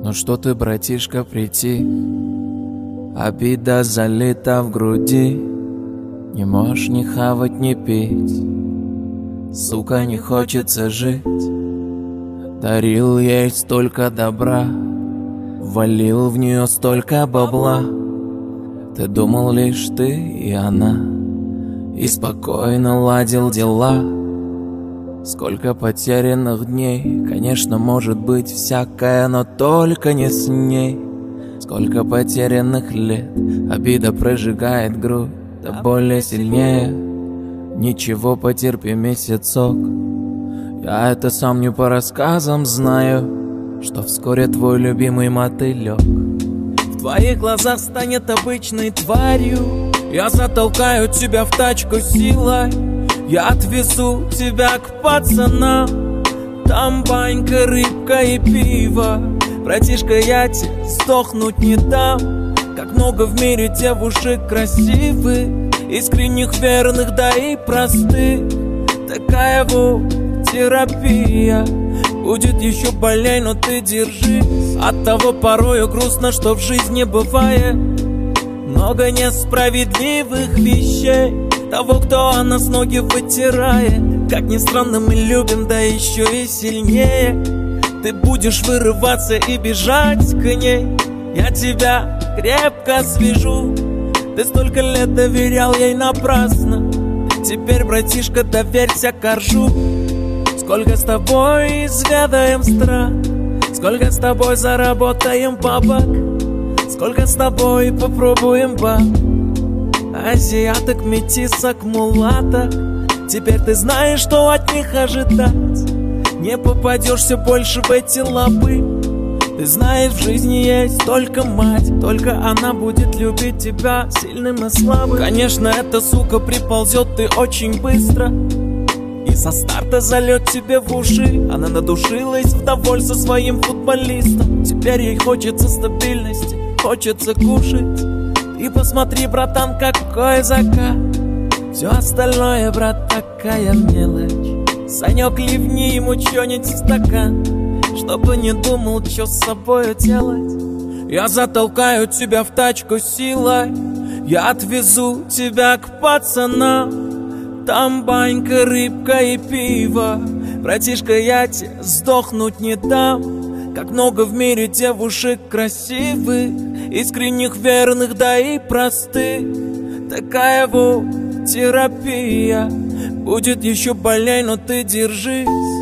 Ну что ты, братишка, прийти? Обида залита в груди. Не можешь ни хавать, ни пить. Сука, не хочется жить. Дарил ей столько добра, валил в нее столько бабла. Ты думал лишь ты и она, и спокойно ладил дела. Сколько потерянных дней, конечно, может быть всякое, но только не с ней. Сколько потерянных лет, обида прожигает грудь, да более сильнее. Ничего, потерпи месяцок. Я это сам не по рассказам знаю, что вскоре твой любимый мотылек в твоих глазах станет обычной тварью. Я затолкаю тебя в тачку силой, я отвезу тебя к пацанам. Там банька, рыбка и пиво. Братишка, я тебе сдохнуть не дам. Как много в мире девушек красивых, искренних, верных, да и простых. Такая вот терапия. Будет еще больней, но ты держись. От того порою грустно, что в жизни бывает много несправедливых вещей. Того, кто о нас ноги вытирает. Как ни странно, мы любим, да еще и сильнее. Ты будешь вырываться и бежать к ней. Я тебя крепко свяжу. Ты столько лет доверял ей напрасно. Теперь, братишка, доверься коржу. Сколько с тобой изведаем стран, сколько с тобой заработаем бабок, сколько с тобой попробуем баб. Азиаток, метисок, мулаток. Теперь ты знаешь, что от них ожидать. Не попадешься больше в эти лапы. Ты знаешь, в жизни есть только мать. Только она будет любить тебя сильным и слабым. Конечно, эта сука приползет ты очень быстро и со старта зальет тебе в уши. Она надушилась вдоволь со своим футболистом. Теперь ей хочется стабильности, хочется кушать. И посмотри, братан, какой закат. Все остальное, брат, такая мелочь. Санек, ливни ему чё-нибудь в стакан, чтобы не думал, что с собой делать. Я затолкаю тебя в тачку силой, я отвезу тебя к пацанам. Там банька, рыбка и пиво. Братишка, я тебе сдохнуть не дам. Как много в мире девушек красивых, искренних, верных, да и простых. Такая вот терапия. Будет еще больней, но ты держись.